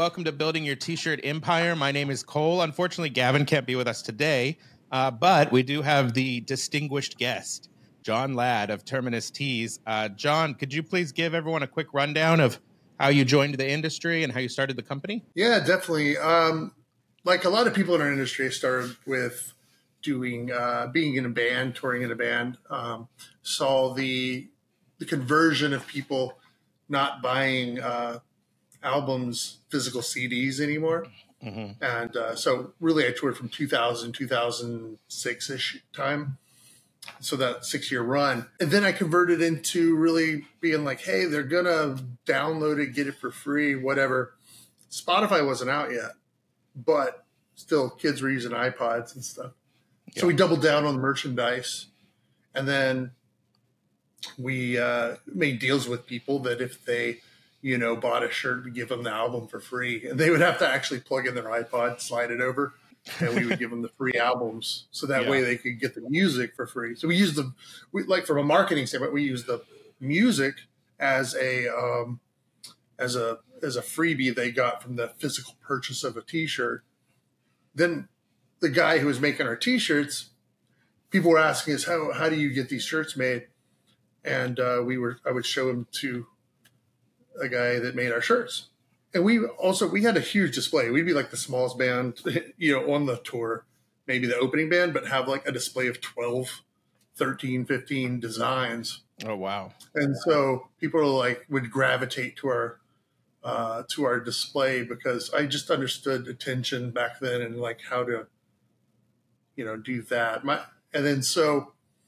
welcome to Building Your T-Shirt Empire. My name is Cole. Unfortunately, Gavin can't be with us today, but we do have the distinguished guest, John Ladd of Terminus Tees. John, could you please give everyone a quick rundown of how you joined the industry and how you started the company? Yeah, definitely. Like a lot of people in our industry, I started with doing being in a band, touring in a band. Saw the conversion of people not buying albums, physical CDs anymore. Mm-hmm. And so really I toured from 2000, 2006-ish time. So that 6-year run. And then I converted into really being like, hey, they're going to download it, get it for free, whatever. Spotify wasn't out yet, but still kids were using iPods and stuff. Yeah. So we doubled down on the merchandise. And then we made deals with people that if they bought a shirt, we give them the album for free. And they would have to actually plug in their iPod, slide it over, and we would give them the free albums. So that way they could get the music for free. So we used from a marketing standpoint, we use the music as a freebie they got from the physical purchase of a T-shirt. Then the guy who was making our T-shirts, people were asking us, how do you get these shirts made? And I would show him to a guy that made our shirts. And we had a huge display. We'd be like the smallest band, on the tour, maybe the opening band, but have like a display of 12, 13, 15 designs. Oh, wow. And so people would gravitate to our display because I just understood attention back then and like how to, do that. And then so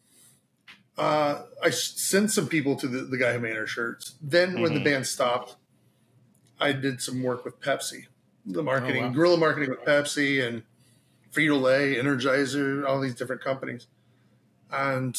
I sent some people to the guy who made our shirts. Then when the band stopped, I did some work with Pepsi, the marketing, guerrilla marketing with Pepsi and Frito-Lay, Energizer, all these different companies. And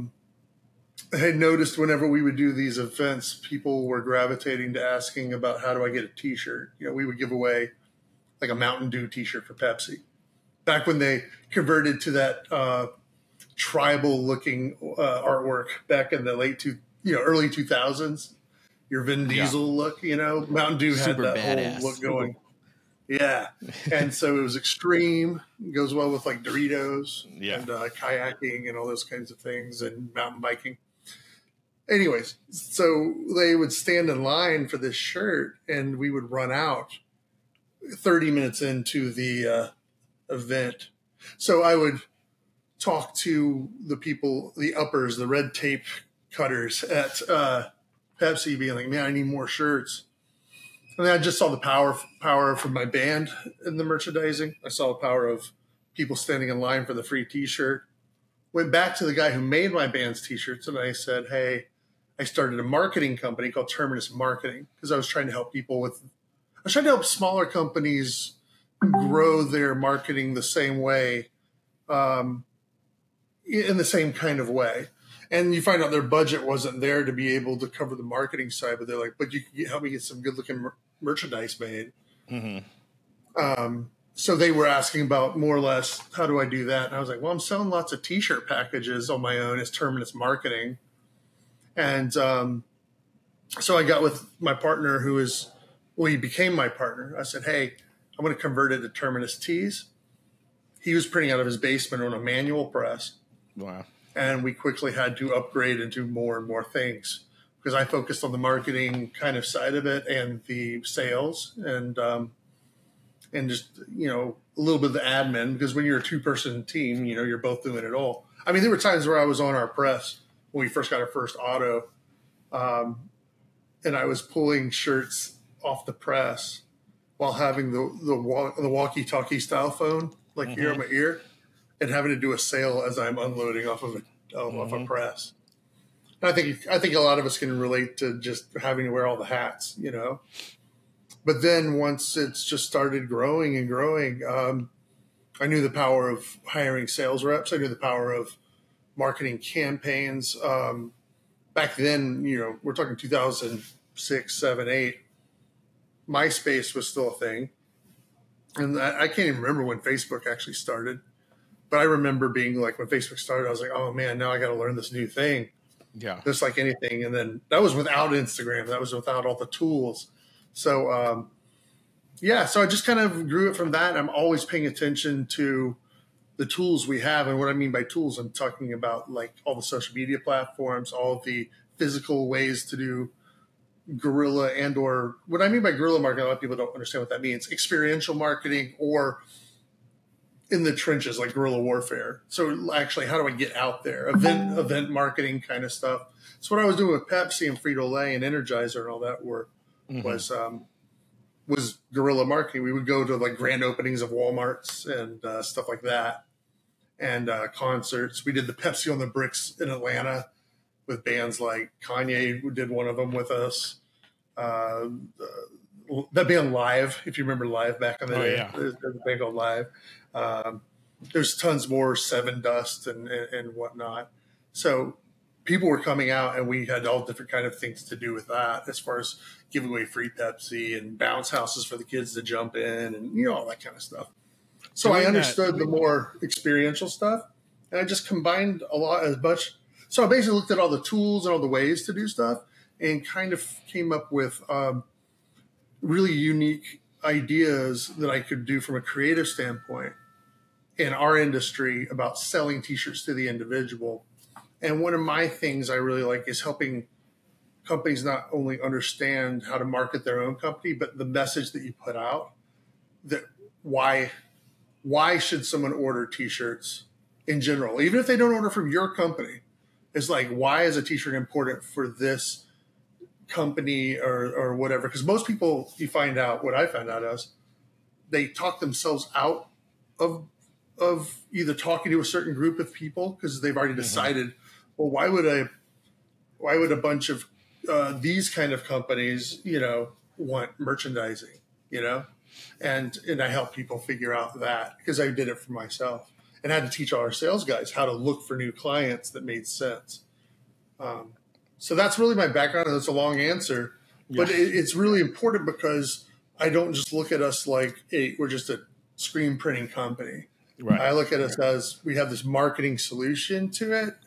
I had noticed whenever we would do these events, people were gravitating to asking about how do I get a T-shirt. We would give away like a Mountain Dew T-shirt for Pepsi. Back when they converted to that tribal-looking artwork back in the early 2000s. Your Vin Diesel look, Mountain Dew had super that badass whole look going. Yeah. And so it was extreme. It goes well with like Doritos and kayaking and all those kinds of things and mountain biking. Anyways, so they would stand in line for this shirt and we would run out 30 minutes into the event. So I would talk to the people, the uppers, the red tape cutters at Pepsi being like, man, I need more shirts. And then I just saw the power from my band in the merchandising. I saw the power of people standing in line for the free T-shirt. Went back to the guy who made my band's T-shirts and I said, hey, I started a marketing company called Terminus Marketing because I was trying to help smaller companies grow their marketing the same way, in the same kind of way. And you find out their budget wasn't there to be able to cover the marketing side, but they're like, but you can help me get some good looking merchandise made. Mm-hmm. So they were asking about more or less, how do I do that? And I was like, well, I'm selling lots of T-shirt packages on my own as Terminus Marketing. And so I got with my partner he became my partner. I said, hey, I'm going to convert it to Terminus Tees. He was printing out of his basement on a manual press. Wow. And we quickly had to upgrade and do more and more things because I focused on the marketing kind of side of it and the sales and just, a little bit of the admin because when you're a 2-person team, you're both doing it all. I mean, there were times where I was on our press when we first got our first auto and I was pulling shirts off the press while having the walkie-talkie style phone, like here on my ear. And having to do a sale as I'm unloading off of a press. And I think a lot of us can relate to just having to wear all the hats, But then once it's just started growing and growing, I knew the power of hiring sales reps. I knew the power of marketing campaigns. Back then, we're talking 2006, 7, 8. MySpace was still a thing. And I can't even remember when Facebook actually started. But I remember being like, when Facebook started, I was like, oh man, now I got to learn this new thing. Yeah. Just like anything. And then that was without Instagram. That was without all the tools. So Yeah, so I just kind of grew it from that. I'm always paying attention to the tools we have. And what I mean by tools, I'm talking about like all the social media platforms, all the physical ways to do guerrilla and or what I mean by guerrilla marketing, a lot of people don't understand what that means. Experiential marketing or in the trenches, like guerrilla warfare. So actually, how do I get out there? Event marketing kind of stuff. So what I was doing with Pepsi and Frito-Lay and Energizer and all that work was was guerrilla marketing. We would go to like grand openings of Walmarts and stuff like that, and concerts. We did the Pepsi on the Bricks in Atlanta with bands like Kanye, who did one of them with us. Uh, that band Live, if you remember Live back in the day, yeah. there's a band called Live. There's tons more, Seven Dust and whatnot. So people were coming out, and we had all different kind of things to do with that, as far as giving away free Pepsi and bounce houses for the kids to jump in, and all that kind of stuff. So I understood the more experiential stuff, and I just combined a lot as much. So I basically looked at all the tools and all the ways to do stuff, and kind of came up with really unique ideas that I could do from a creative standpoint in our industry about selling t-shirts to the individual. And one of my things I really like is helping companies not only understand how to market their own company, but the message that you put out, that why should someone order t-shirts in general, even if they don't order from your company. It's like, why is a t-shirt important for this company or whatever? Because most people, you find out, what I found out is they talk themselves out of either talking to a certain group of people because they've already decided, well, why would a bunch of these kind of companies, want merchandising, and I help people figure out that because I did it for myself and had to teach all our sales guys how to look for new clients that made sense. So that's really my background, and it's a long answer, but it's really important because I don't just look at us like, hey, we're just a screen printing company. Right. I look at us as we have this marketing solution to it,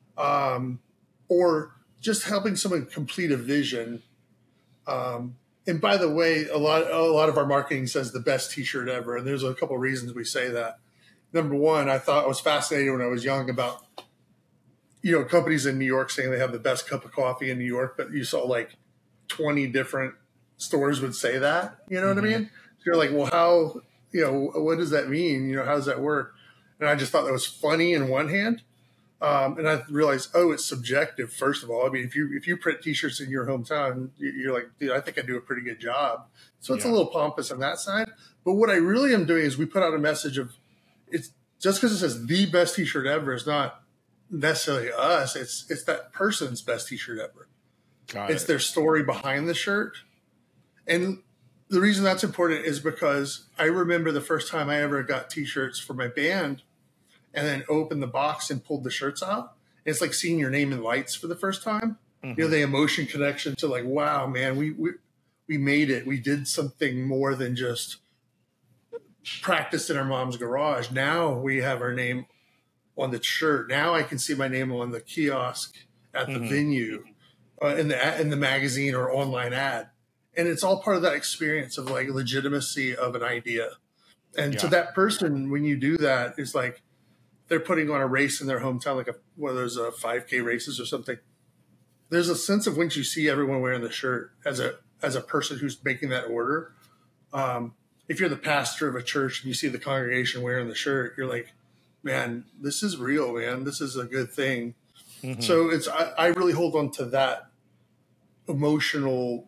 or just helping someone complete a vision. And by the way, a lot of our marketing says the best t-shirt ever. And there's a couple of reasons we say that. Number one, I thought I was fascinated when I was young about, companies in New York saying they have the best cup of coffee in New York, but you saw like 20 different stores would say that, you know what I mean? So you're like, well, how, what does that mean? How does that work? And I just thought that was funny in one hand. And I realized, it's subjective. First of all, I mean, if you print t-shirts in your hometown, you're like, dude, I think I do a pretty good job. So it's a little pompous on that side. But what I really am doing is we put out a message of, it's just because it says the best t-shirt ever is not necessarily us. It's that person's best t-shirt ever. It's their story behind the shirt. And the reason that's important is because I remember the first time I ever got t-shirts for my band and then opened the box and pulled the shirts out. It's like seeing your name in lights for the first time. The emotion connection to like, wow, man, we made it. We did something more than just practice in our mom's garage. Now we have our name on the shirt. Now I can see my name on the kiosk at the venue, in the magazine or online ad. And it's all part of that experience of like legitimacy of an idea. And to that person, when you do that, it's like they're putting on a race in their hometown, like whether there's a 5K races or something. There's a sense of once you see everyone wearing the shirt as a person who's making that order. If you're the pastor of a church and you see the congregation wearing the shirt, you're like, man, this is real, man. This is a good thing. So I really hold on to that emotional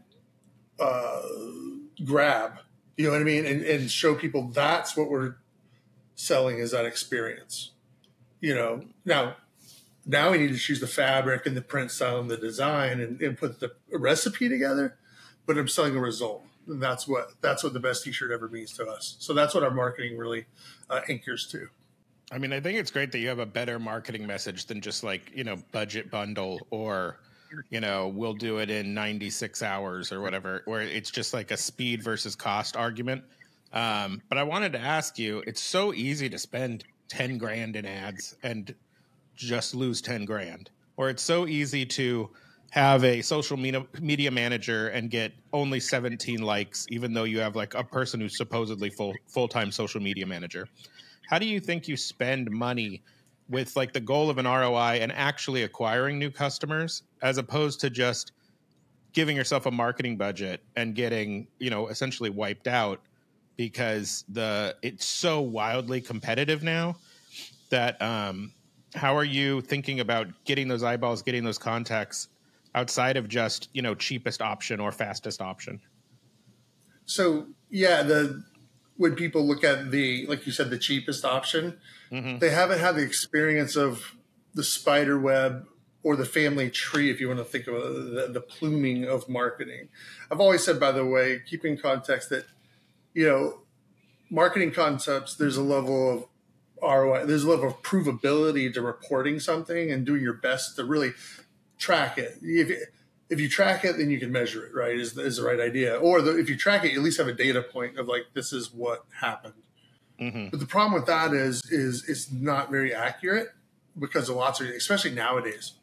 grab, you know what I mean? And show people that's what we're selling, is that experience. Now we need to choose the fabric and the print style and the design and put the recipe together, but I'm selling a result. And that's what the best t-shirt ever means to us. So that's what our marketing really anchors to. I mean, I think it's great that you have a better marketing message than just like, budget bundle or, we'll do it in 96 hours or whatever, where it's just like a speed versus cost argument. But I wanted to ask you, it's so easy to spend 10 grand in ads and just lose 10 grand, or it's so easy to have a social media manager and get only 17 likes, even though you have like a person who's supposedly full-time social media manager? How do you think you spend money with like the goal of an ROI and actually acquiring new customers, as opposed to just giving yourself a marketing budget and getting, essentially wiped out because it's so wildly competitive now that how are you thinking about getting those eyeballs, getting those contacts outside of just, cheapest option or fastest option? So yeah, when people look at like you said, the cheapest option, they haven't had the experience of the spider web or the family tree, if you want to think of the pluming of marketing. I've always said, by the way, keep in context that, marketing concepts, there's a level of ROI, there's a level of provability to reporting something and doing your best to really track it. If you track it, then you can measure it, right? Is the right idea. Or if you track it, you at least have a data point of like, this is what happened. But the problem with that is it's not very accurate because of lots of, especially nowadays.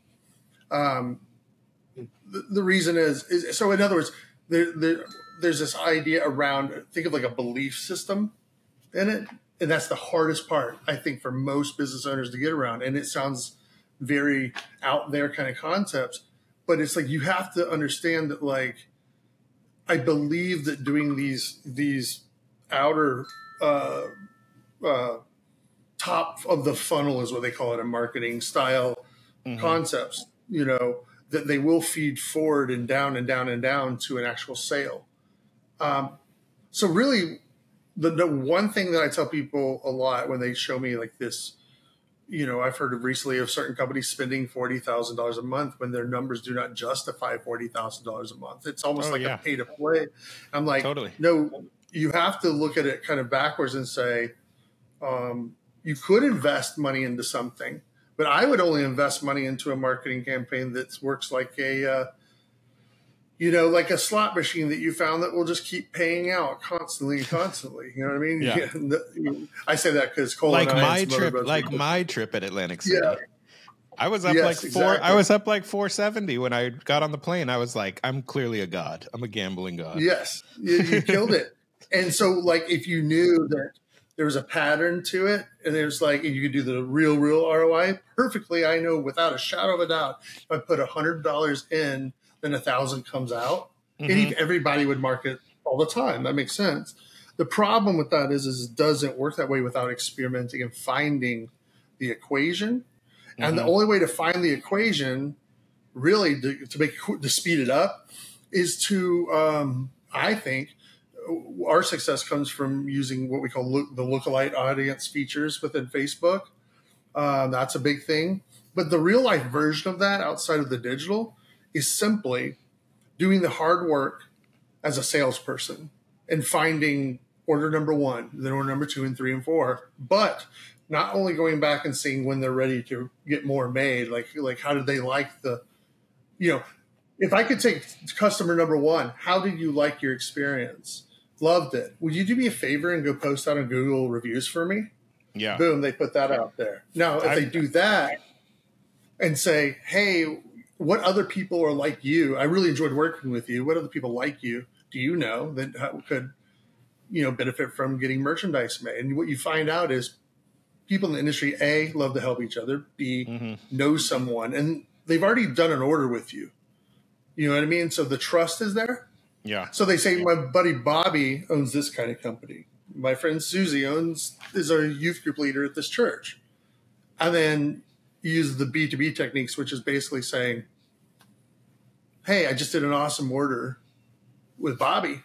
The reason is so in other words, there's this idea around, think of like a belief system in it. And that's the hardest part, I think, for most business owners to get around. And it sounds very out there kind of concepts, but it's like, you have to understand that, like, I believe that doing these outer top of the funnel is what they call it in marketing style concepts, that they will feed forward and down and down and down to an actual sale. So really, the one thing that I tell people a lot when they show me like this, I've heard of recently of certain companies spending $40,000 a month when their numbers do not justify $40,000 a month. It's almost a pay to play. I'm like, totally. No, you have to look at it kind of backwards and say, you could invest money into something, but I would only invest money into a marketing campaign that works like like a slot machine that you found that will just keep paying out constantly. You know what I mean? Yeah. I say that because Cole like and my trip at Atlantic City. Yeah. I was up exactly. I was up like 470 when I got on the plane. I was like, I'm clearly a god. I'm a gambling god. Yes, you killed it. And so, like, if you knew that there was a pattern to it, and there's like, and you could do the real ROI perfectly, I know without a shadow of a doubt, if I put $100 in, then 1,000 comes out. And everybody would market all the time. That makes sense. The problem with that is it doesn't work that way without experimenting and finding the equation. And the only way to find the equation, really, to speed it up, is to, I think, our success comes from using what we call the lookalike audience features within Facebook. That's a big thing. But the real life version of that outside of the digital is simply doing the hard work as a salesperson and finding order number 1, then order number 2 and 3 and 4. But not only going back and seeing when they're ready to get more made, like how did they like the, if I could take customer number 1, how did you like your experience? Loved it. Would you do me a favor and go post out on Google reviews for me? Yeah. Boom, they put that out there. Now, if they do that and say, hey, what other people are like you? I really enjoyed working with you. What other people like you do you know that could, benefit from getting merchandise made? And what you find out is people in the industry, A, love to help each other, B, know someone, and they've already done an order with you. You know what I mean? So the trust is there. Yeah. So they say, my buddy Bobby owns this kind of company. My friend Susie is a youth group leader at this church. And then you use the B2B techniques, which is basically saying, hey, I just did an awesome order with Bobby.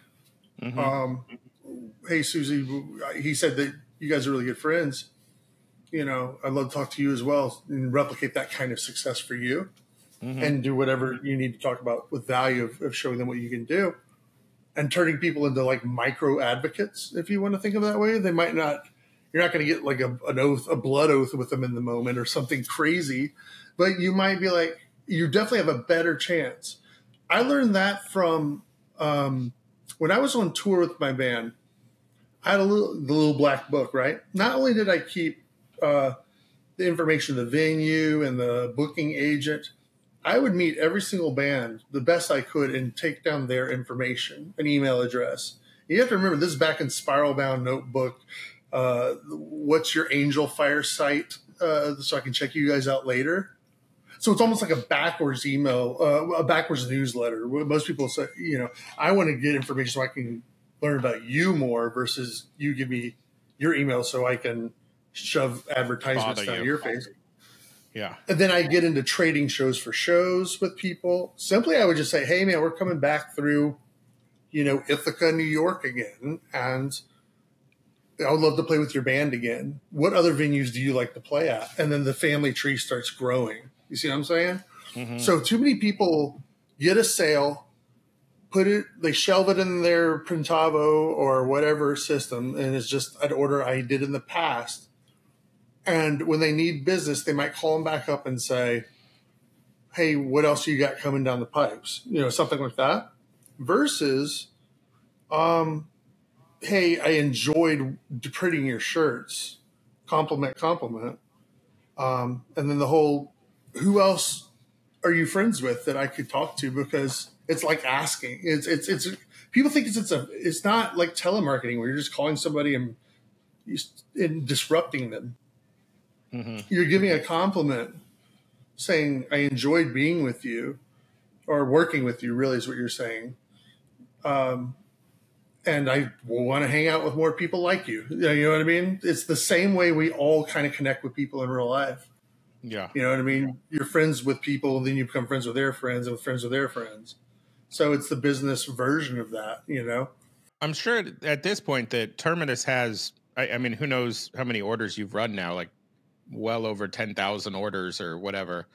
Hey, Susie, he said that you guys are really good friends. I'd love to talk to you as well and replicate that kind of success for you and do whatever you need to talk about with value of showing them what you can do. And turning people into like micro advocates, if you want to think of it that way. They might not, you're not going to get like a blood oath with them in the moment or something crazy, but you might be like, you definitely have a better chance. I learned that from when I was on tour with my band. I had the little black book, right? Not only did I keep the information of the venue and the booking agent, I would meet every single band the best I could and take down their information, an email address. You have to remember, this is back in Spiral Bound Notebook. What's your Angel Fire site? So I can check you guys out later. So it's almost like a backwards email, a backwards newsletter. Most people say, I want to get information so I can learn about you more versus you give me your email so I can shove advertisements down your face. Yeah. And then I get into trading shows for shows with people. Simply, I would just say, hey, man, we're coming back through, Ithaca, New York again. And I would love to play with your band again. What other venues do you like to play at? And then the family tree starts growing. You see what I'm saying? Mm-hmm. So too many people get a sale, they shelve it in their Printavo or whatever system, and it's just an order I did in the past. And when they need business, they might call them back up and say, hey, what else you got coming down the pipes? Something like that. Versus, hey, I enjoyed printing your shirts. Compliment. And then the whole, who else are you friends with that I could talk to? Because it's like asking. It's people think it's not like telemarketing where you're just calling somebody and disrupting them. Mm-hmm. You're giving a compliment, saying, I enjoyed being with you or working with you, really is what you're saying. And I want to hang out with more people like you. You know what I mean? It's the same way we all kind of connect with people in real life. Yeah. You know what I mean? You're friends with people, and then you become friends with their friends and friends with their friends. So it's the business version of that, I'm sure at this point that Terminus has, I mean, who knows how many orders you've run now, like well over 10,000 orders or whatever.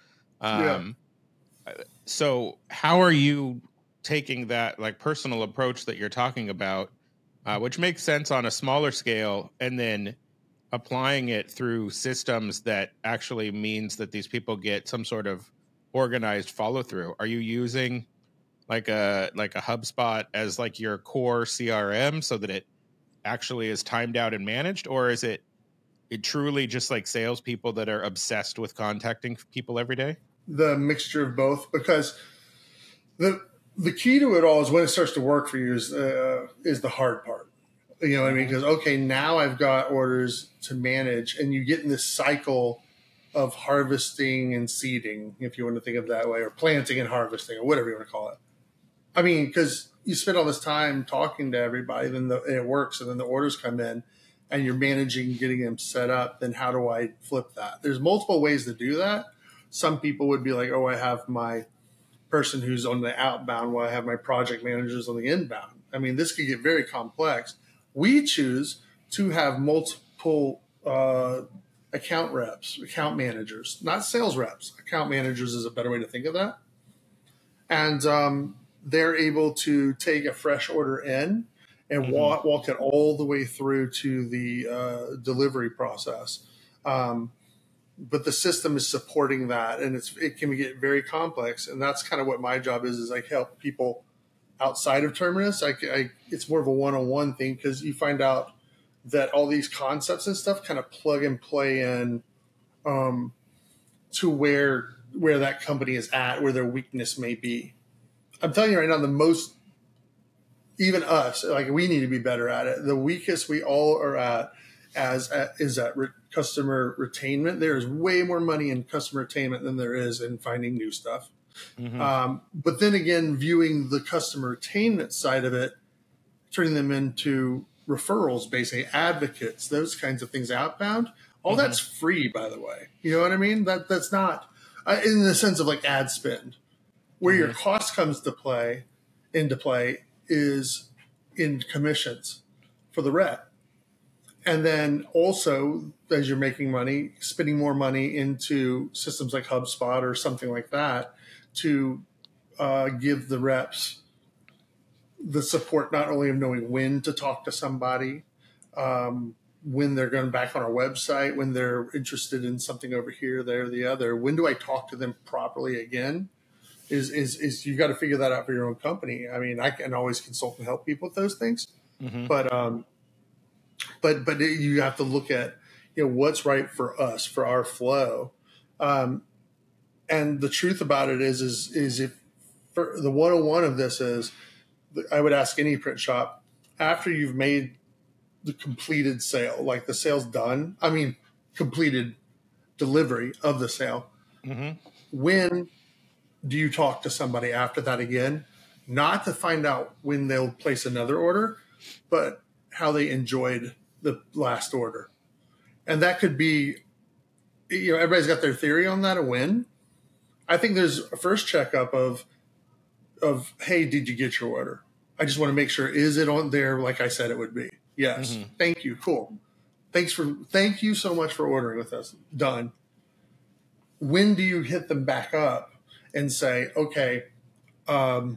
So how are you taking that like personal approach that you're talking about, which makes sense on a smaller scale, and then applying it through systems that actually means that these people get some sort of organized follow through? Are you using like a HubSpot as like your core CRM so that it actually is timed out and managed, or is it truly just like salespeople that are obsessed with contacting people every day? The mixture of both, because the key to it all is when it starts to work for you is the hard part. You know what I mean? Because, okay, now I've got orders to manage, and you get in this cycle of harvesting and seeding, if you want to think of it that way, or planting and harvesting, or whatever you want to call it. I mean, because you spend all this time talking to everybody, then it works, and then the orders come in, and you're managing getting them set up. Then how do I flip that? There's multiple ways to do that. Some people would be like, oh, I have my person who's on the outbound while I have my project managers on the inbound. I mean, this could get very complex. We choose to have multiple account reps, account managers, not sales reps. Account managers is a better way to think of that. And they're able to take a fresh order in and walk it all the way through to the delivery process. But the system is supporting that, and it can get very complex. And that's kind of what my job is I help people outside of Terminus. It's more of a one-on-one thing, because you find out that all these concepts and stuff kind of plug and play in to where that company is at, where their weakness may be. I'm telling you right now, even us, like, we need to be better at it. The weakest we all are at is at customer retainment. There is way more money in customer retainment than there is in finding new stuff. Mm-hmm. But then again, viewing the customer retainment side of it, turning them into referrals, basically advocates, those kinds of things outbound, all that's free, by the way. You know what I mean? That's not in the sense of like ad spend. Where your cost comes into play is in commissions for the rep. And then also, as you're making money, spending more money into systems like HubSpot or something like that to give the reps the support, not only of knowing when to talk to somebody, when they're going back on our website, when they're interested in something over here, there, or the other. When do I talk to them properly again? Is you got to figure that out for your own company. I mean, I can always consult and help people with those things, but you have to look at what's right for us, for our flow. And the truth about it is if for the 101 of this is, I would ask any print shop, after you've made the completed sale, like the sale's done, I mean, completed delivery of the sale, when do you talk to somebody after that again? Not to find out when they'll place another order, but how they enjoyed the last order. And that could be, everybody's got their theory on that, a win. I think there's a first checkup of, hey, did you get your order? I just want to make sure, is it on there like I said it would be? Yes. Thank you. Cool. Thank you so much for ordering with us. Done. When do you hit them back up and say, okay, how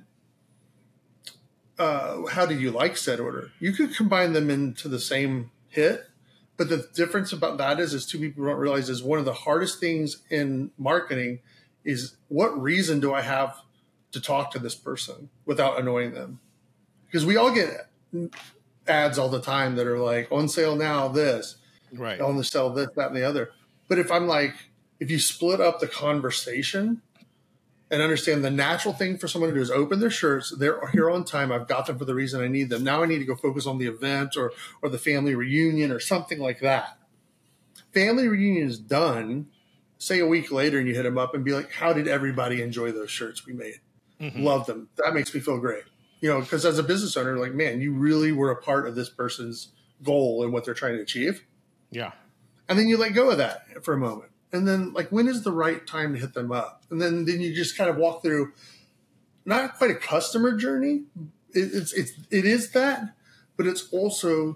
do you like said order? You could combine them into the same hit, but the difference about that is two people don't realize is one of the hardest things in marketing is, what reason do I have to talk to this person without annoying them? Because we all get ads all the time that are like, on sale now, this, right, on the sale, this, that, and the other. But if you split up the conversation and understand the natural thing for someone to do is open their shirts, they're here on time, I've got them for the reason I need them. Now I need to go focus on the event or the family reunion or something like that. Family reunion is done, say a week later, and you hit them up and be like, how did everybody enjoy those shirts we made? Love them. That makes me feel great. Because as a business owner, like, man, you really were a part of this person's goal and what they're trying to achieve. Yeah. And then you let go of that for a moment. And then, like, when is the right time to hit them up? And then you just kind of walk through, not quite a customer journey. It is that, but it's also,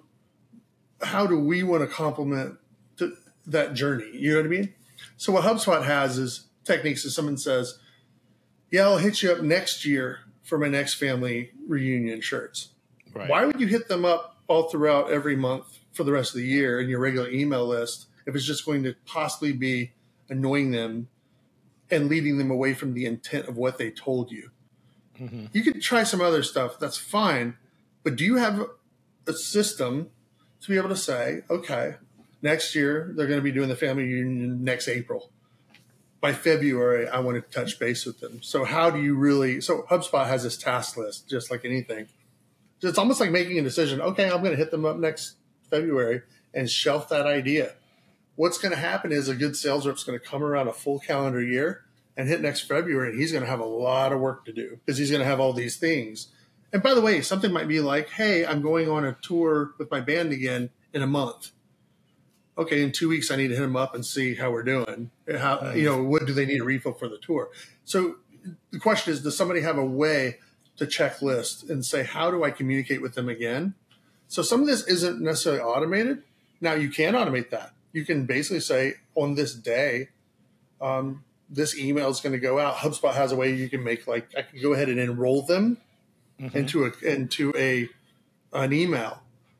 how do we want to complement that journey? You know what I mean? So what HubSpot has is techniques. If someone says, yeah, I'll hit you up next year for my next family reunion shirts. Right. Why would you hit them up all throughout every month for the rest of the year in your regular email list if it's just going to possibly be annoying them and leading them away from the intent of what they told you? You could try some other stuff. That's fine. But do you have a system to be able to say, okay, next year they're going to be doing the family reunion next April. By February, I want to touch base with them. So how do you really – so HubSpot has this task list, just like anything. So it's almost like making a decision. Okay, I'm going to hit them up next February and shelf that idea. What's going to happen is a good sales rep's going to come around a full calendar year and hit next February, and he's going to have a lot of work to do because he's going to have all these things. And by the way, something might be like, hey, I'm going on a tour with my band again in a month. Okay, in 2 weeks, I need to hit them up and see how we're doing. What do they need a refill for the tour? So the question is, does somebody have a way to checklist and say, how do I communicate with them again? So some of this isn't necessarily automated. Now, you can automate that. You can basically say, on this day, this email is going to go out. HubSpot has a way you can make, like, I can go ahead and enroll them into an email.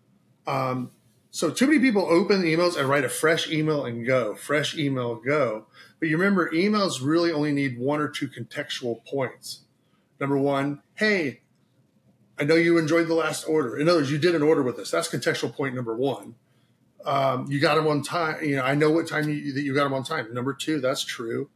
So too many people open the emails and write a fresh email and go. But you remember, emails really only need one or two contextual points. Number one, hey, I know you enjoyed the last order. In other words, you did an order with us. That's contextual point number one. You got them on time. I know what time that you got them on time. Number two, that's true.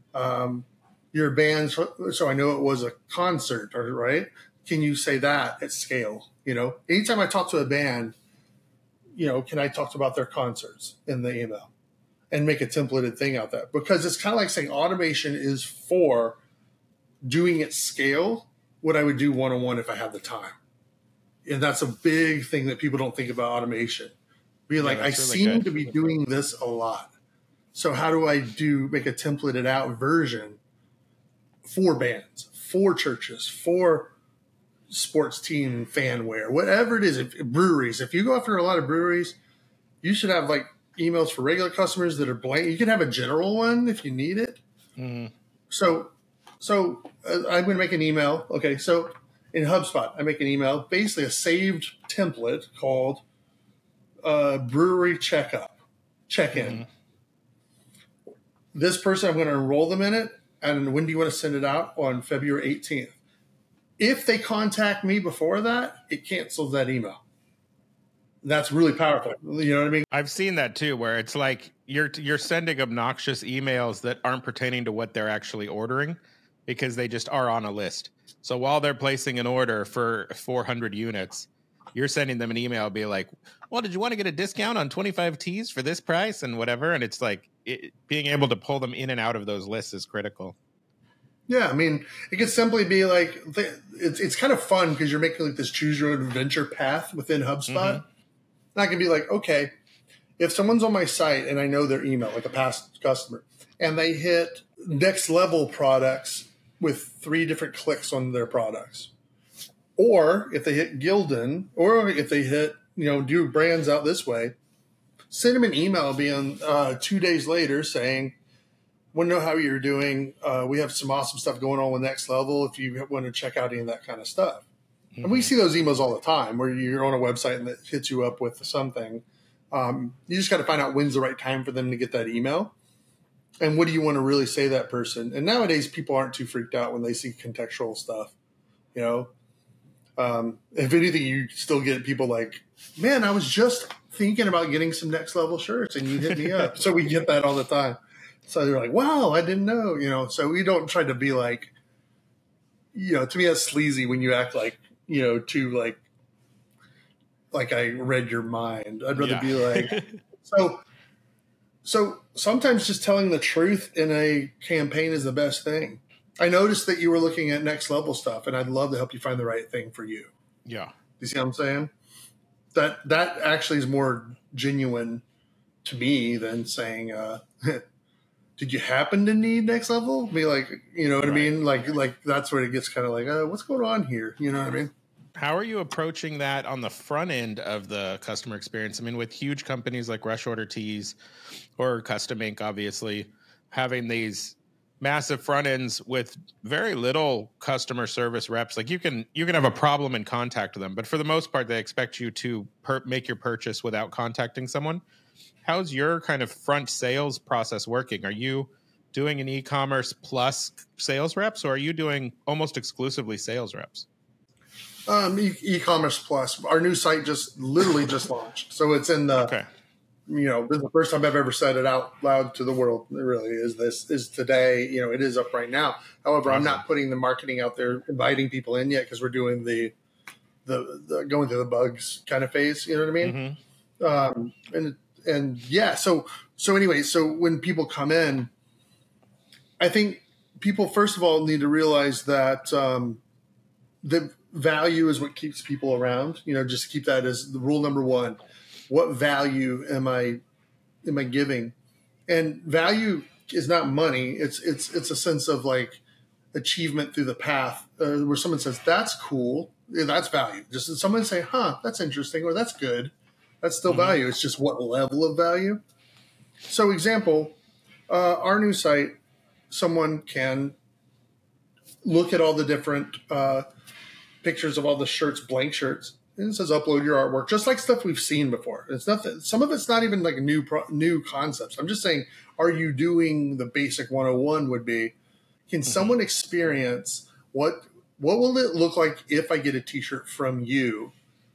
Your band, so I know it was a concert, right? Can you say that at scale? Anytime I talk to a band, can I talk about their concerts in the email and make a templated thing out there? Because it's kind of like saying automation is for doing at scale what I would do one-on-one if I had the time. And that's a big thing that people don't think about automation. Being like, I really seem to be doing this a lot. So how do I make a templated out version for bands, for churches, for sports team fan wear, whatever it is, breweries. If you go after a lot of breweries, you should have like emails for regular customers that are blank. You can have a general one if you need it. So I'm going to make an email. Okay, so in HubSpot, I make an email, basically a saved template called brewery check-in. This person, I'm going to enroll them in it. And when do you want to send it out? On February 18th. If they contact me before that, it cancels that email. That's really powerful. You know what I mean? I've seen that too, where it's like you're sending obnoxious emails that aren't pertaining to what they're actually ordering because they just are on a list. So while they're placing an order for 400 units, you're sending them an email, be like, "Well, did you want to get a discount on 25 teas for this price and whatever?" And it's like being able to pull them in and out of those lists is critical. Yeah, I mean, it could simply be like it's kind of fun because you're making like this choose your own adventure path within HubSpot. And I can be like, okay, if someone's on my site and I know their email, like a past customer, and they hit next level products with 3 different clicks on their products, or if they hit Gildan, or if they hit, do brands out this way, send them an email being 2 days later saying, want to know how you're doing. We have some awesome stuff going on with Next Level if you want to check out any of that kind of stuff. Mm-hmm. And we see those emails all the time where you're on a website and it hits you up with something. You just got to find out when's the right time for them to get that email. And what do you want to really say to that person? And nowadays, people aren't too freaked out when they see contextual stuff. If anything, you still get people like, man, I was just thinking about getting some Next Level shirts and you hit me up. So we get that all the time. So they're like, wow, I didn't know, so we don't try to be like, to me, that's sleazy when you act like, too like I read your mind. I'd rather be like, so sometimes just telling the truth in a campaign is the best thing. I noticed that you were looking at Next Level stuff and I'd love to help you find the right thing for you. Yeah. You see what I'm saying? That actually is more genuine to me than saying, did you happen to need Next Level? Be like, you know what I mean? Like that's where it gets kind of like, what's going on here? You know what I mean? How are you approaching that on the front end of the customer experience? I mean, with huge companies like Rush Order Tees or Custom Ink, obviously, having these massive front ends with very little customer service reps, like you can have a problem and contact them, but for the most part, they expect you to make your purchase without contacting someone. How's your kind of front sales process working? Are you doing an e-commerce plus sales reps, or are you doing almost exclusively sales reps? E-commerce plus. Our new site literally just launched. So it's in the, this is the first time I've ever said it out loud to the world. It really is today. It is up right now. However, I'm not putting the marketing out there, inviting people in yet because we're doing the going through the bugs kind of phase. You know what I mean? Mm-hmm. And yeah, so anyway, so when people come in, I think people first of all need to realize that the value is what keeps people around. Just keep that as the rule number one. What value am I giving? And value is not money. It's a sense of like achievement through the path where someone says, that's cool. Yeah, that's value. Just someone say, that's interesting, or that's good. That's still value. It's just what level of value. So example, our new site, someone can look at all the different pictures of all the shirts, blank shirts, and it says upload your artwork, just like stuff we've seen before. It's nothing. Some of it's not even like new concepts. I'm just saying, are you doing the basic 101 would be, can someone experience what will it look like if I get a t-shirt from you?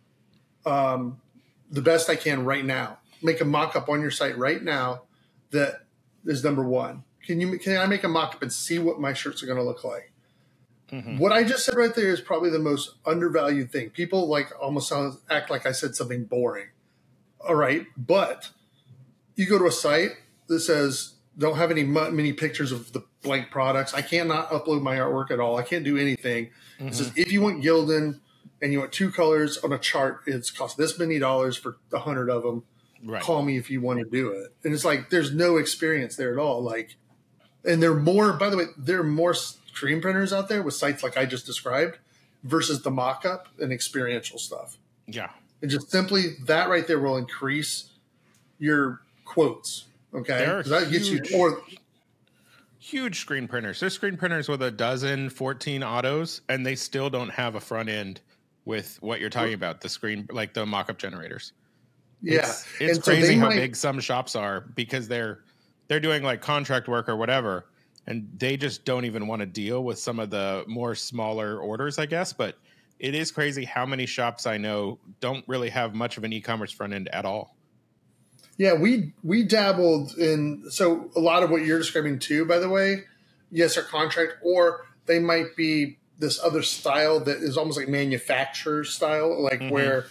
The best I can right now. Make a mock-up on your site right now that is number one. Can I make a mock-up and see what my shirts are going to look like? Mm-hmm. What I just said right there is probably the most undervalued thing. People act like I said something boring. All right, but you go to a site that says don't have many pictures of the blank products. I cannot upload my artwork at all. I can't do anything. Mm-hmm. It says if you want Gildan and you want 2 colors on a chart, it's cost this many dollars for 100 of them. Right. Call me if you want to do it. And it's like there's no experience there at all. Like, and there are more screen printers out there with sites like I just described versus the mock-up and experiential stuff. Yeah. And just simply that right there will increase your quotes. Okay. Because that gets you more. Huge screen printers. There's screen printers with 14 autos, and they still don't have a front end with what you're talking about, the screen, like the mock-up generators. Yeah. It's crazy how big some shops are because they're doing like contract work or whatever, and they just don't even want to deal with some of the more smaller orders, I guess. But It is crazy how many shops I know don't really have much of an e-commerce front end at all. Yeah, we dabbled in, so a lot of what you're describing too, by the way, yes, are contract, or they might be this other style that is almost like manufacturer style, like where,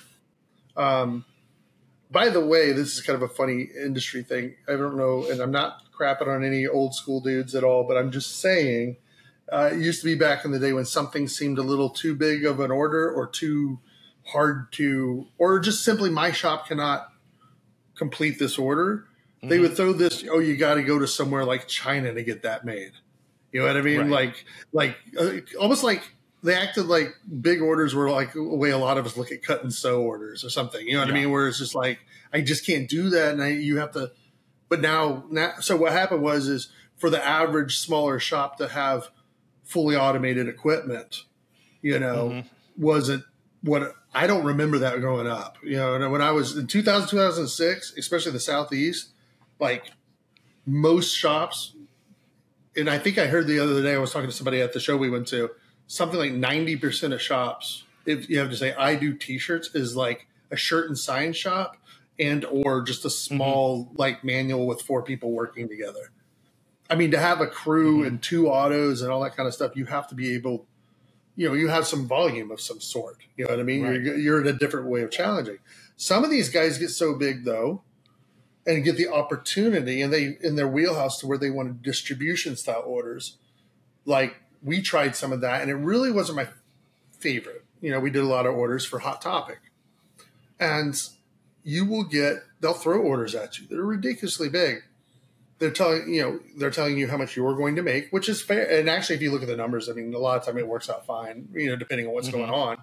by the way, this is kind of a funny industry thing. I don't know, and I'm not crapping on any old school dudes at all, but I'm just saying, it used to be back in the day when something seemed a little too big of an order or too hard to, or just simply my shop cannot complete this order. They would throw this, oh, you got to go to somewhere like China to get that made. You know what I mean? Right. Like almost like they acted like big orders were like the way a lot of us look at cut and sew orders or something. You know what I mean? Where it's just like, I just can't do that. And you have to, but now, so what happened is for the average smaller shop to have fully automated equipment, you know, wasn't what, I don't remember that growing up. You know, when I was in 2006, especially the Southeast, like most shops, and I think I heard the other day, I was talking to somebody at the show we went to, something like 90% of shops, if you have to say, I do t-shirts, is like a shirt and sign shop and or just a small like manual with 4 people working together. I mean, to have a crew and 2 autos and all that kind of stuff, you have to be able, you know, you have some volume of some sort. You know what I mean? Right. You're in a different way of challenging. Some of these guys get so big though, and get the opportunity, and they in their wheelhouse to where they wanted distribution style orders. Like we tried some of that, and it really wasn't my favorite. You know, we did a lot of orders for Hot Topic, and they'll throw orders at you that are ridiculously big. They're telling you how much you're going to make, which is fair. And actually, if you look at the numbers, I mean, a lot of time it works out fine, you know, depending on what's going on.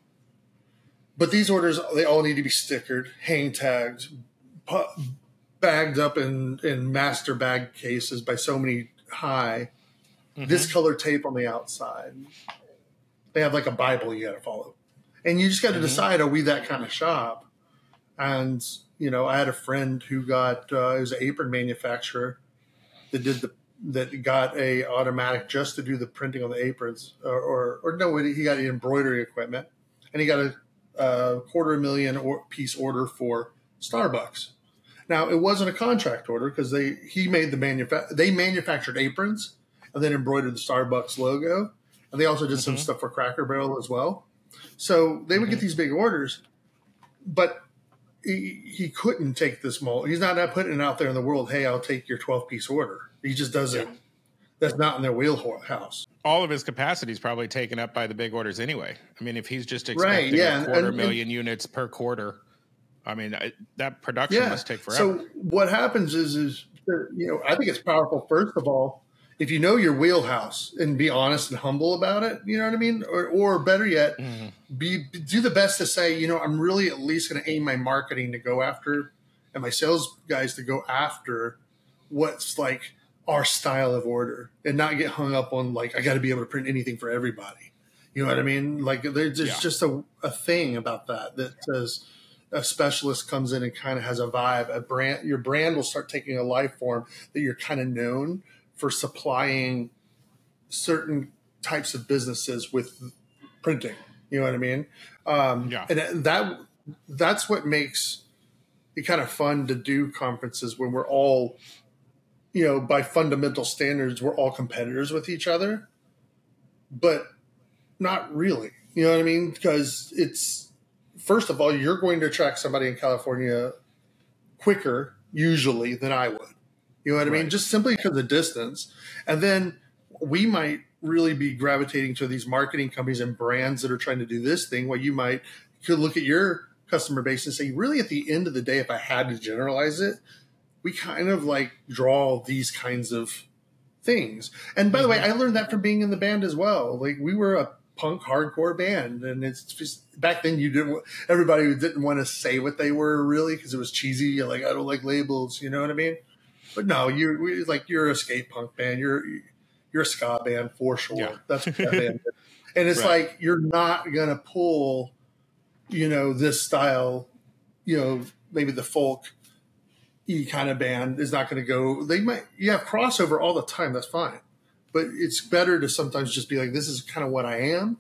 But these orders, they all need to be stickered, hang tagged, bagged up in master bag cases by so many high. This color tape on the outside. They have like a Bible you got to follow, and you just got to decide: are we that kind of shop? And you know, I had a friend who got it was an apron manufacturer that got a automatic just to do the printing on the aprons, or no, he got embroidery equipment, and he got a $250,000 piece order for Starbucks. Now it wasn't a contract order because they manufactured aprons and then embroidered the Starbucks logo, and they also did some stuff for Cracker Barrel as well. So they would get these big orders, but he couldn't take this mold. He's not putting it out there in the world. Hey, I'll take your 12-piece order. He just doesn't. Yeah. That's not in their wheelhouse. All of his capacity is probably taken up by the big orders anyway. I mean, if he's just expecting 250,000 units per quarter, I mean, that production must take forever. So what happens is, you know, I think it's powerful, first of all, if you know your wheelhouse and be honest and humble about it, you know what I mean? Or better yet, do the best to say, you know, I'm really at least going to aim my marketing to go after and my sales guys to go after what's like our style of order and not get hung up on like, I got to be able to print anything for everybody. You know what I mean? Like there's just a thing about that says a specialist comes in and kind of has a vibe, your brand will start taking a life form that you're kind of known for supplying certain types of businesses with printing. You know what I mean? And that's what makes it kind of fun to do conferences when we're all, you know, by fundamental standards, we're all competitors with each other, but not really. You know what I mean? Because it's, first of all, you're going to attract somebody in California quicker usually than I would. You know what I mean? Just simply because of the distance. And then we might really be gravitating to these marketing companies and brands that are trying to do this thing where you could look at your customer base and say, really, at the end of the day, if I had to generalize it, we kind of like draw these kinds of things. And by the way, I learned that from being in the band as well. Like we were a punk hardcore band, and it's just back then everybody didn't want to say what they were really because it was cheesy. You're like, I don't like labels. You know what I mean? But no, you're a skate punk band. You're a ska band for sure. Yeah. That's what that band is. And it's like you're not gonna pull, you know, this style, you know, maybe the folk kind of band is not gonna go. You have crossover all the time, that's fine. But it's better to sometimes just be like, this is kind of what I am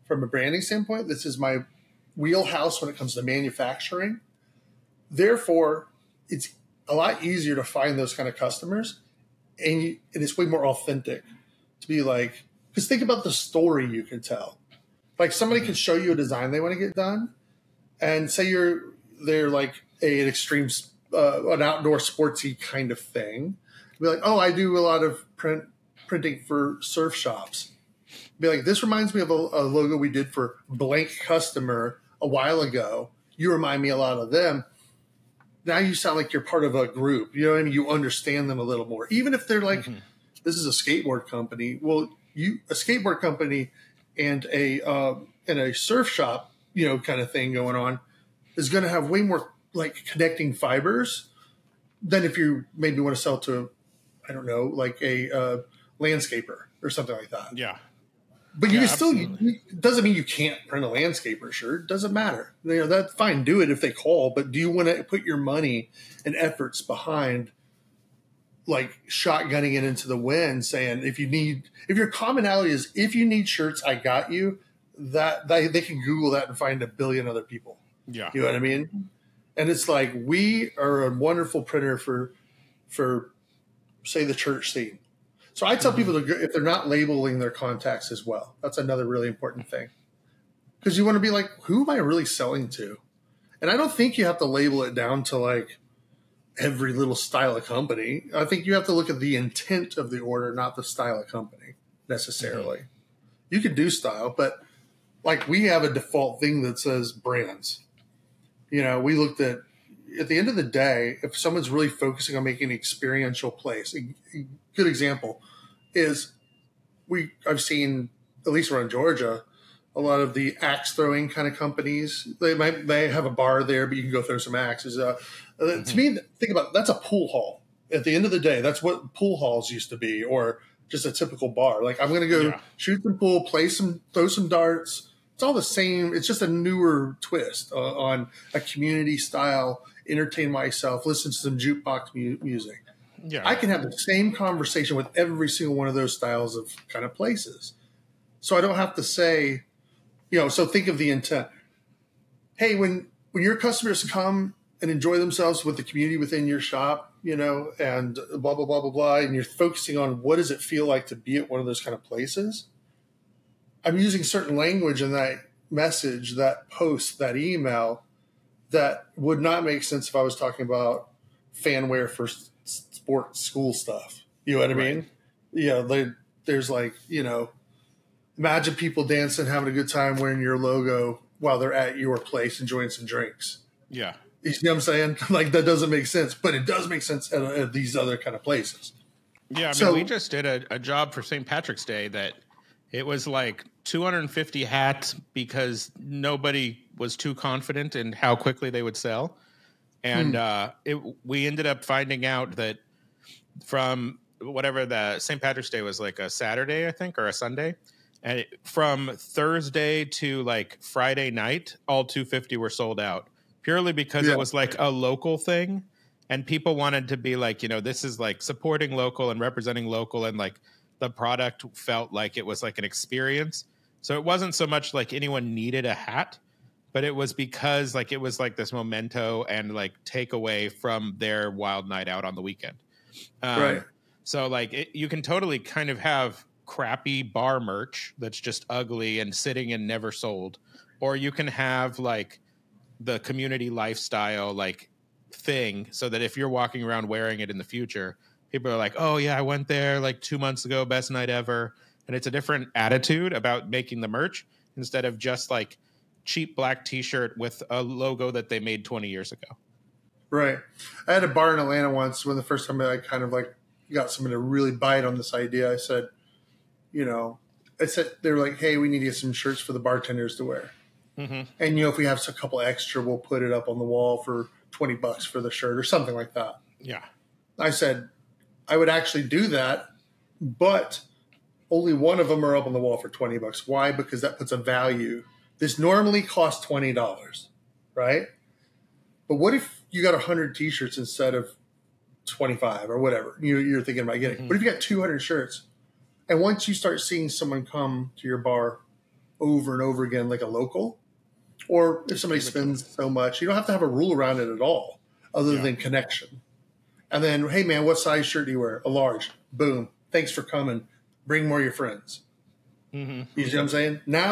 from a branding standpoint, this is my wheelhouse when it comes to manufacturing. Therefore, it's a lot easier to find those kind of customers, and it's way more authentic to be like, because think about the story you can tell. Like somebody could show you a design they want to get done, and say they're like an extreme, an outdoor sportsy kind of thing. Be like, oh, I do a lot of printing for surf shops. Be like, this reminds me of a logo we did for blank customer a while ago. You remind me a lot of them. Now you sound like you're part of a group. You know what I mean? You understand them a little more. Even if they're like, this is a skateboard company. Well, a skateboard company and a surf shop, kind of thing going on is going to have way more like connecting fibers than if you maybe want to sell to, I don't know, like a landscaper or something like that. Yeah. But you can still, it doesn't mean you can't print a landscaper shirt. It doesn't matter. That's fine. Do it if they call. But do you want to put your money and efforts behind like shotgunning it into the wind, saying if your commonality is if you need shirts, I got you. That they can Google that and find a billion other people. Yeah, you know what I mean. And it's like we are a wonderful printer for say the church scene. So I tell people if they're not labeling their contacts as well, that's another really important thing. Because you want to be like, who am I really selling to? And I don't think you have to label it down to like every little style of company. I think you have to look at the intent of the order, not the style of company necessarily. You can do style, but like we have a default thing that says brands. We looked at the end of the day, if someone's really focusing on making an experiential place, a good example is I've seen, at least around Georgia, a lot of the axe throwing kind of companies. They have a bar there, but you can go throw some axes. To me, think about that's a pool hall. At the end of the day, that's what pool halls used to be, or just a typical bar. Like I'm going to go shoot some pool, throw some darts. It's all the same. It's just a newer twist on a community style. Entertain myself, listen to some jukebox music. Yeah, I can have the same conversation with every single one of those styles of kind of places. So I don't have to say, so think of the intent. Hey, when your customers come and enjoy themselves with the community within your shop, and blah, blah, blah, blah, blah, and you're focusing on what does it feel like to be at one of those kind of places, I'm using certain language in that message, that post, that email that would not make sense if I was talking about fan wear for sports school stuff. You know what I mean? Yeah, there's like, imagine people dancing, having a good time wearing your logo while they're at your place enjoying some drinks. Yeah. You see what I'm saying? Like that doesn't make sense, but it does make sense at these other kind of places. Yeah, I mean, we just did a job for St. Patrick's Day that it was like 250 hats because nobody was too confident in how quickly they would sell. And we ended up finding out that from whatever the St. Patrick's Day was, like a Saturday, I think, or a Sunday. And from Thursday to like Friday night, all 250 were sold out purely because it was like a local thing. And people wanted to be like, this is like supporting local and representing local. And like the product felt like it was like an experience. So it wasn't so much like anyone needed a hat, but it was because like it was like this memento and like takeaway from their wild night out on the weekend. Right. So like you can totally kind of have crappy bar merch that's just ugly and sitting and never sold, or you can have like the community lifestyle like thing so that if you're walking around wearing it in the future, people are like, oh yeah, I went there like 2 months ago, best night ever. And it's a different attitude about making the merch instead of just like cheap black t-shirt with a logo that they made 20 years ago. Right. I had a bar in Atlanta once when the first time I kind of like got someone to really bite on this idea. I said, they were like, hey, we need to get some shirts for the bartenders to wear. Mm-hmm. And, if we have a couple extra, we'll put it up on the wall for $20 for the shirt or something like that. Yeah. I said, I would actually do that, but only one of them are up on the wall for $20. Why? Because that puts a value. This normally costs $20, right? But what if you got 100 T-shirts instead of 25 or whatever you're thinking about getting? Mm-hmm. What if you got 200 shirts? And once you start seeing someone come to your bar over and over again like a local. Or if somebody spends so much, you don't have to have a rule around it at all other than connection. And then, hey, man, what size shirt do you wear? A large. Boom. Thanks for coming. Bring more of your friends. Mm-hmm. You see what I'm saying? Now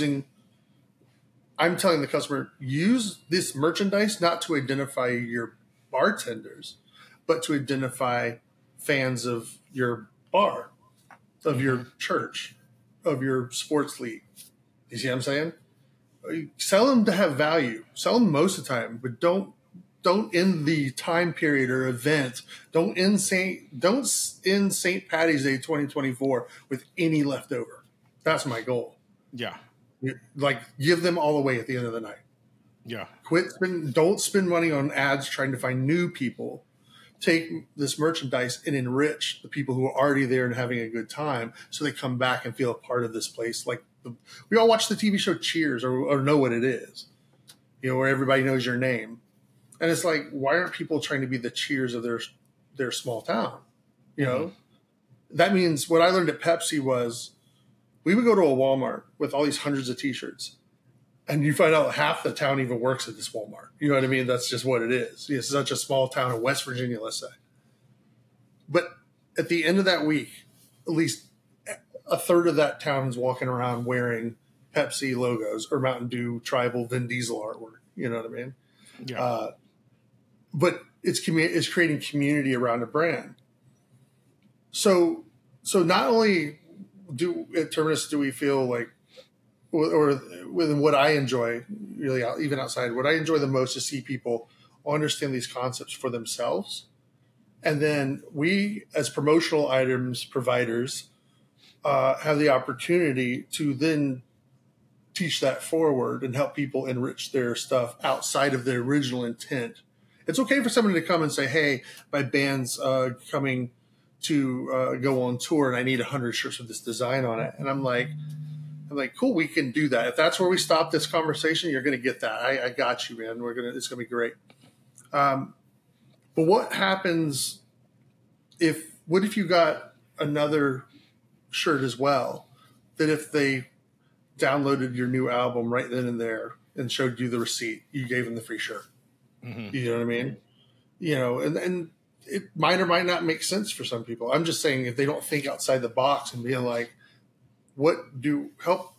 I'm telling the customer, use this merchandise not to identify your bartenders, but to identify fans of your bar, of your church, of your sports league. You see what I'm saying? Sell them to have value. Sell them most of the time, but don't end the time period or event. Don't end St. Patty's Day 2024 with any leftover. That's my goal. Yeah. Like, give them all away at the end of the night. Yeah. Don't spend money on ads trying to find new people. Take this merchandise and enrich the people who are already there and having a good time so they come back and feel a part of this place. Like, we all watch the TV show Cheers or know what it is, where everybody knows your name. And it's like, why aren't people trying to be the Cheers of their small town? That means what I learned at Pepsi was we would go to a Walmart with all these hundreds of T-shirts, and you find out half the town even works at this Walmart. You know what I mean? That's just what it is. It's such a small town in West Virginia, let's say. But at the end of that week, at least a third of that town is walking around wearing Pepsi logos or Mountain Dew tribal Vin Diesel artwork. You know what I mean? Yeah. But it's creating community around a brand. So not only at Terminus do we feel like, or with what I enjoy, really, even outside, what I enjoy the most is see people understand these concepts for themselves. And then we, as promotional items providers, have the opportunity to then teach that forward and help people enrich their stuff outside of their original intent. It's okay for someone to come and say, hey, my band's coming to go on tour and I need 100 shirts with this design on it. And I'm like, cool, we can do that. If that's where we stop this conversation, you're going to get that. I got you, man. It's going to be great. But what happens what if you got another shirt as well, that if they downloaded your new album right then and there and showed you the receipt, you gave them the free shirt? Mm-hmm. You know what I mean? And it might or might not make sense for some people. I'm just saying, if they don't think outside the box and being like, what do help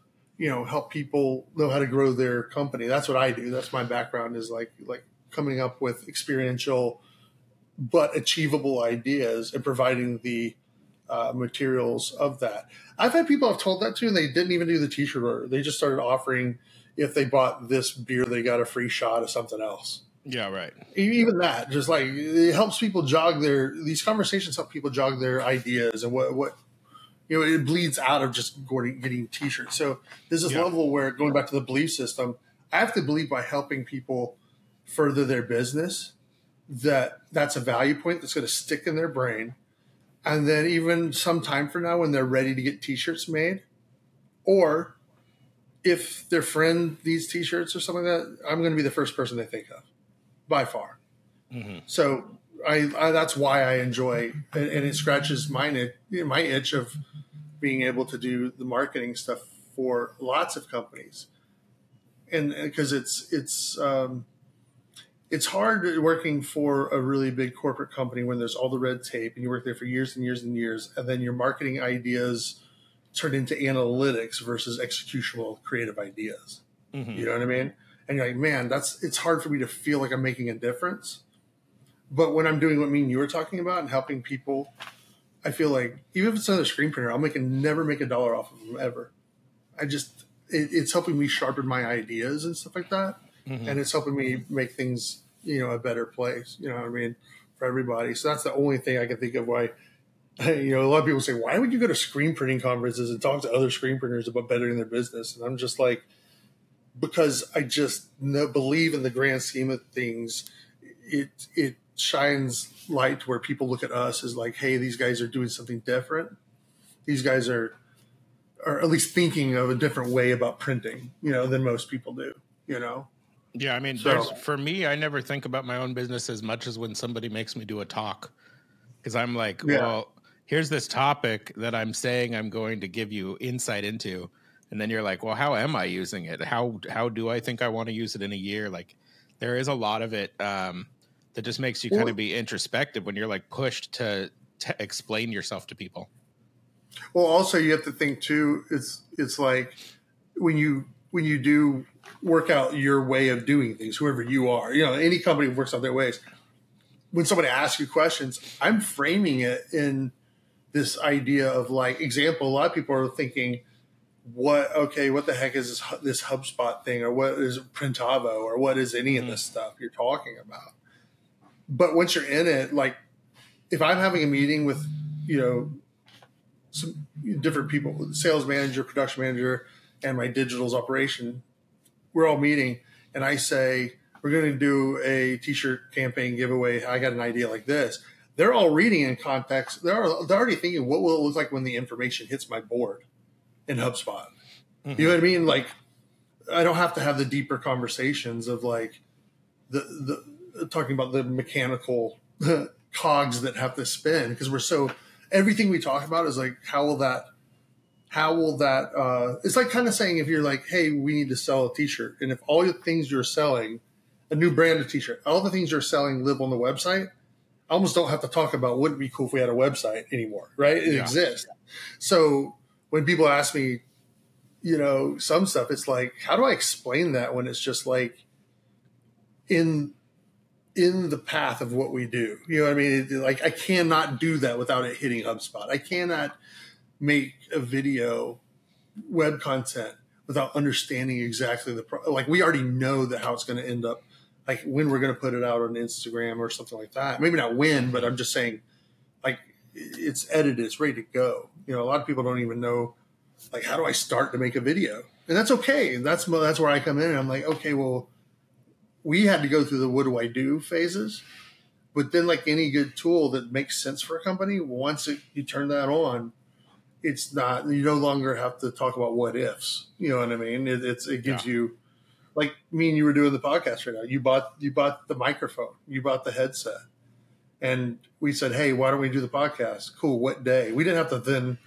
people know how to grow their company? That's what I do. That's my background, is like coming up with experiential but achievable ideas and providing the materials of that. I've had people I've told that to, and they didn't even do the t-shirt order. They just started offering, if they bought this beer, they got a free shot of something else. Yeah, right. Even that, just like, it helps people these conversations help people jog their ideas, and what it bleeds out of just getting t-shirts. So there's this level where, going back to the belief system, I have to believe by helping people further their business, that's a value point that's going to stick in their brain. And then even some time from now, when they're ready to get t-shirts made, or if their friend needs t-shirts or something like that, I'm going to be the first person they think of, by far. Mm-hmm. So that's why I enjoy, and it scratches my itch of being able to do the marketing stuff for lots of companies. And because it's hard working for a really big corporate company when there's all the red tape and you work there for years and years and years, and then your marketing ideas turn into analytics versus executional creative ideas. Mm-hmm. You know what I mean? And you're like, man, it's hard for me to feel like I'm making a difference. But when I'm doing what me and you were talking about and helping people, I feel like, even if it's another screen printer, I'll never make $1 off of them ever. It's helping me sharpen my ideas and stuff like that. Mm-hmm. And it's helping me make things, a better place, you know what I mean, for everybody. So that's the only thing I can think of why, a lot of people say, why would you go to screen printing conferences and talk to other screen printers about bettering their business? And I'm just like, because I just believe in the grand scheme of things, it shines light to where people look at us as like, hey, these guys are doing something different. These guys are at least thinking of a different way about printing, than most people do, Yeah, I mean, for me, I never think about my own business as much as when somebody makes me do a talk, because I'm like, well, here's this topic that I'm saying I'm going to give you insight into. And then you're like, well, how am I using it? How do I think I want to use it in a year? Like, there is a lot of it that just makes you kind of be introspective when you're like pushed to explain yourself to people. Well, also you have to think too. It's like when you do work out your way of doing things, whoever you are, any company works out their ways. When somebody asks you questions, I'm framing it in this idea of like example. A lot of people are thinking, what the heck is this HubSpot thing, or what is Printavo, or what is any of this stuff you're talking about? But once you're in it, like if I'm having a meeting with, some different people, sales manager, production manager, and my digital's operation, we're all meeting, and I say, we're going to do a t-shirt campaign giveaway. I got an idea like this. They're all reading in context. They're already thinking, what will it look like when the information hits my board in HubSpot? Mm-hmm. You know what I mean? Like, I don't have to have the deeper conversations of like the talking about the mechanical cogs that have to spin, because everything we talk about is like, how will that it's like kind of saying, if you're like, hey, we need to sell a t-shirt, and if all the things you're selling, a new brand of t-shirt, all the things you're selling live on the website, I almost don't have to talk about wouldn't it be cool if we had a website anymore, right? It exists. So when people ask me, some stuff, it's like, how do I explain that when it's just like in the path of what we do? You know what I mean? Like, I cannot do that without it hitting HubSpot. I cannot make a video web content without understanding exactly like we already know that how it's going to end up, like when we're going to put it out on Instagram or something like that. Maybe not when, but I'm just saying, like, it's edited, it's ready to go. A lot of people don't even know, like, how do I start to make a video? And that's okay. That's where I come in, and I'm like, okay, well, we had to go through the what do I do phases, but then like any good tool that makes sense for a company, once you turn that on, it's not, you no longer have to talk about what ifs. You know what I mean? It gives you, like me and you were doing the podcast right now. You bought the microphone, you bought the headset, and we said, hey, why don't we do the podcast? Cool. What day? We didn't have to then,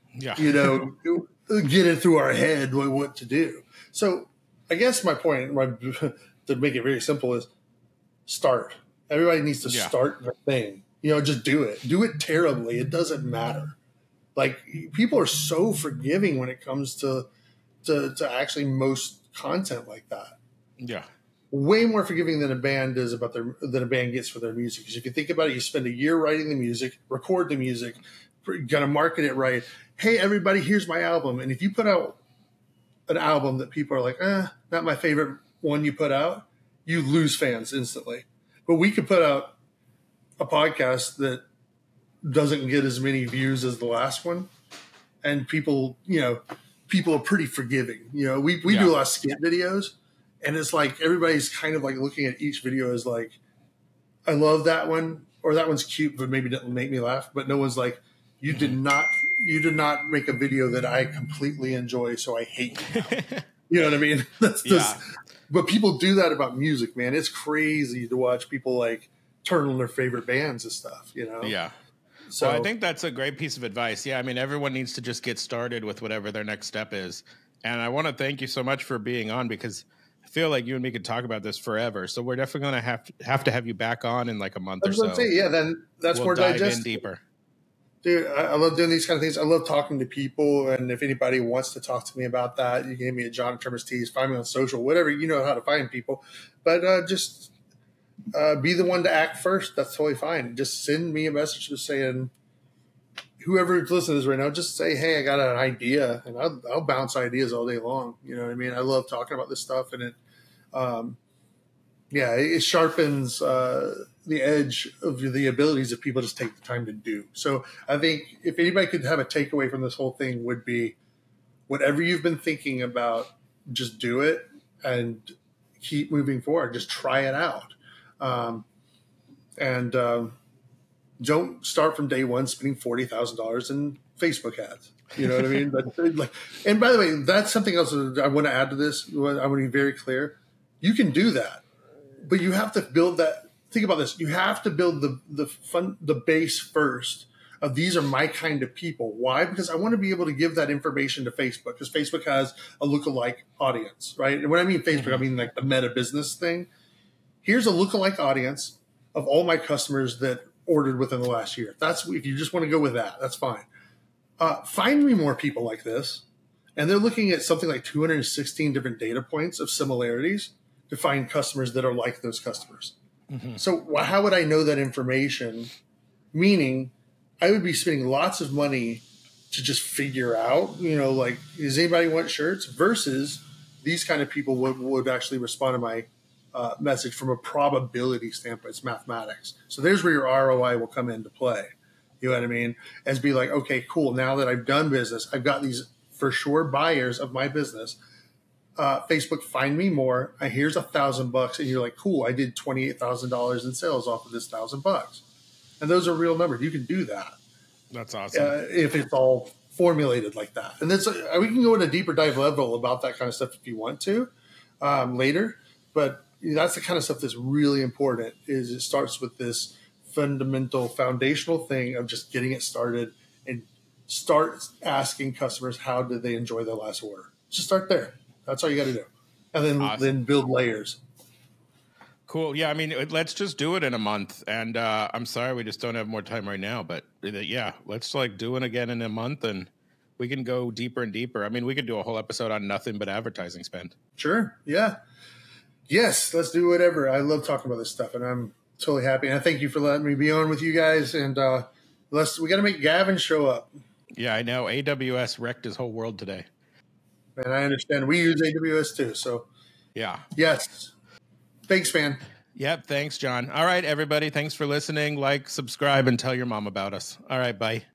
get it through our head what to do. So I guess my point, to make it very simple, is start. Everybody needs to start the thing. Just do it. Do it terribly. It doesn't matter. Like, people are so forgiving when it comes to actually most content like that. Yeah. Way more forgiving than a band is than a band gets for their music. Because if you think about it, you spend a year writing the music, record the music, gonna market it right. Hey, everybody, here's my album. And if you put out an album that people are like, not my favorite one you put out, you lose fans instantly. But we could put out a podcast that doesn't get as many views as the last one, and people are pretty forgiving. We do a lot of skit videos, and it's like everybody's kind of like looking at each video as like, I love that one, or that one's cute but maybe didn't make me laugh. But no one's like, you did not make a video that I completely enjoy, so I hate you now. You know what I mean? But people do that about music, man. It's crazy to watch people like turn on their favorite bands and stuff, Yeah. So I think that's a great piece of advice. Yeah, I mean, everyone needs to just get started with whatever their next step is. And I want to thank you so much for being on, because I feel like you and me could talk about this forever. So we're definitely going to have to have you back on in like a month or so. Yeah, then that's more digestible. Dive in deeper. Dude, I love doing these kind of things. I love talking to people. And if anybody wants to talk to me about that, you can hit me at John Terminus Tees, find me on social, whatever, you know how to find people. But just be the one to act first. That's totally fine. Just send me a message just saying, whoever's listening to this right now, just say, hey, I got an idea. And I'll bounce ideas all day long. You know what I mean? I love talking about this stuff. And it sharpens the edge of the abilities that people just take the time to do. So I think if anybody could have a takeaway from this whole thing, would be whatever you've been thinking about, just do it and keep moving forward. Just try it out. Don't start from day one spending $40,000 in Facebook ads. You know what I mean? But and by the way, that's something else that I want to add to this. I want to be very clear. You can do that, but you have to build that. Think about this. You have to build the base first of these are my kind of people. Why? Because I want to be able to give that information to Facebook, because Facebook has a lookalike audience, right? And when I mean Facebook, I mean like the Meta business thing. Here's a lookalike audience of all my customers that ordered within the last year. That's if you just want to go with that, that's fine. Find me more people like this. And they're looking at something like 216 different data points of similarities to find customers that are like those customers. Mm-hmm. So how would I know that information? Meaning I would be spending lots of money to just figure out, like, does anybody want shirts versus these kind of people would actually respond to my message from a probability standpoint. It's mathematics. So there's where your ROI will come into play. You know what I mean? As be like, okay, cool. Now that I've done business, I've got these for sure buyers of my business. Facebook, find me more. Here's $1,000, and you're like, cool. I did $28,000 in sales off of this $1,000, and those are real numbers. You can do that. That's awesome. If it's all formulated like that, and that's we can go in a deeper dive level about that kind of stuff if you want to later. But that's the kind of stuff that's really important. Is it starts with this fundamental foundational thing of just getting it started and start asking customers how did they enjoy their last order. Just start there. That's all you got to do, and then awesome. Then build layers. Cool. Yeah, I mean, let's just do it in a month. And I'm sorry we just don't have more time right now, but yeah, let's like do it again in a month, and we can go deeper and deeper. I mean, we could do a whole episode on nothing but advertising spend. Sure. Yeah. Yes, let's do whatever. I love talking about this stuff, and I'm totally happy. And I thank you for letting me be on with you guys. And we got to make Gavin show up. Yeah, I know. AWS wrecked his whole world today. And I understand. We use AWS too. So, yeah. Yes. Thanks, man. Yep. Thanks, John. All right, everybody. Thanks for listening. Like, subscribe, and tell your mom about us. All right. Bye.